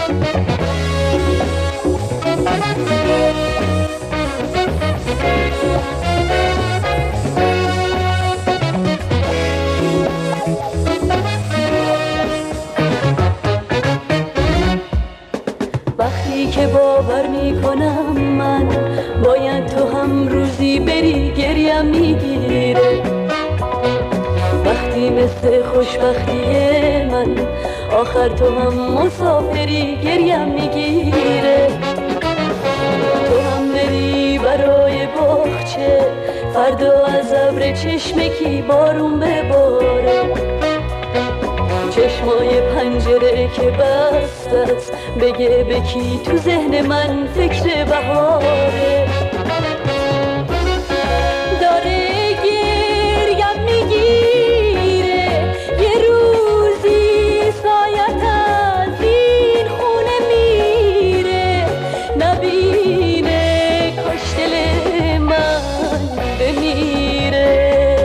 وقتی که باور میکنم من باید تو هم روزی بری گریم میگیره. وقتی مثل خوشبختی من آخر تو هم مسافری گریم میگیره. تو هم بری برای باغچه فردا از ابر چشمکی بارون بباره. چشمای پنجره که بسته است بگه به کی تو ذهن من فکر بهاره. داره گریم میگیره یه روزی سایت از این خونه میره. نبینه کاش دل من بمیره.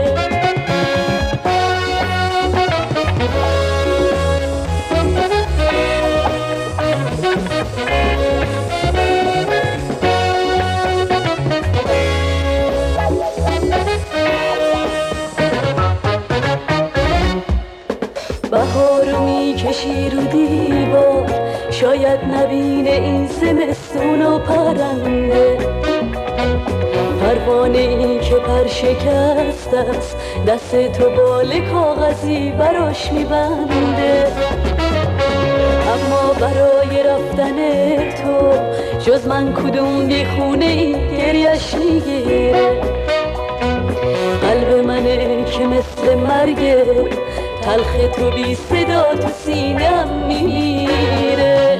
بهارو میکشی رو دیوار شاید نبینه این زمستون و پرنده. پروانه ای که پر شکسته است دست تو بال کاغذی براش میبنده. اما برای رفتن تو جز من کدوم یه خونه ای گریش میگیره. قلب منه که مثل مرگه تلخ تو بی صدا تو سینم میره.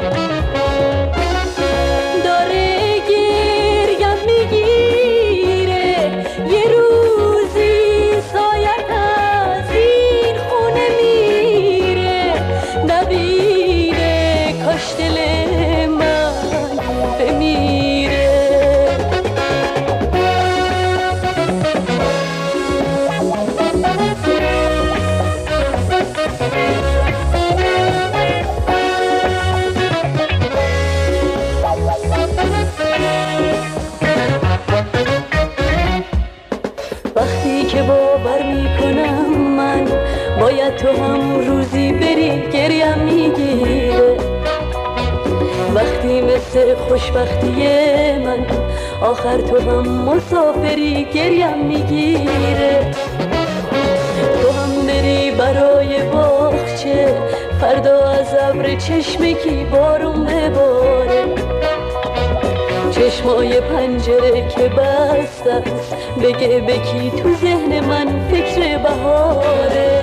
داره گریم میگیره یه روزی سایت از این خونه میره. نبینه کاش دل من بمیره. وقتی که باور میکنم من باید تو هم روزی بری گریم میگیره. وقتی مثل خوشبختی من آخر تو هم مسافری گریم میگیره. تو هم بری برای باغچه فردا از ابر چشمکی بارون بباره. چشمای پنجره که بسته است بگه به کی تو ذهن من فکر بهاره.